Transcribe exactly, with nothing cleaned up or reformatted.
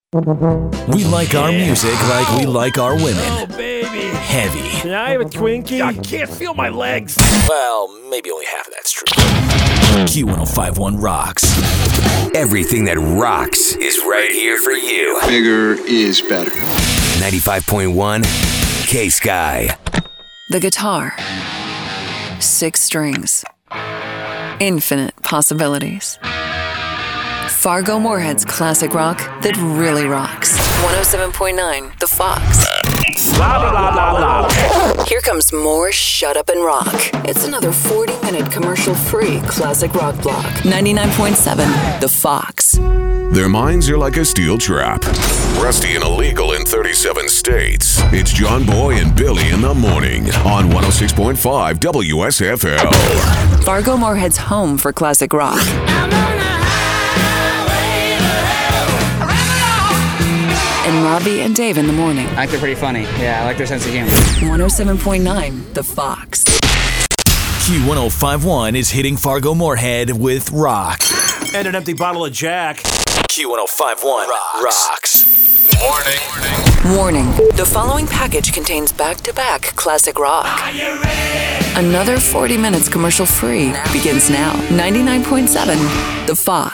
We like our music like we like our women. Oh, baby. Heavy. Can I have a Twinkie? I can't feel my legs. Well, maybe only half of that's true. Q ten fifty-one rocks. Everything that rocks is right here for you. Bigger is better. ninety-five point one K-Sky. The guitar. Six strings. Infinite possibilities. Fargo Moorhead's classic rock that really rocks. one oh seven point nine The Fox. Blah, blah, blah, blah, blah. Here comes more Shut Up and Rock. It's another forty-minute commercial-free classic rock block. ninety-nine point seven The Fox. Their minds are like a steel trap. Rusty and illegal in thirty-seven states. It's John Boy and Billy in the morning on one oh six point five W S F L. Fargo Moorhead's home for classic rock. And Robbie and Dave in the morning. I think they're pretty funny. Yeah, I like their sense of humor. one oh seven point nine The Fox. Q ten fifty-one is hitting Fargo Moorhead with rock. And an empty bottle of Jack. Q ten fifty-one rocks. Warning. Warning. The following package contains back-to-back classic rock. Another forty minutes commercial-free begins now. ninety-nine point seven The Fox.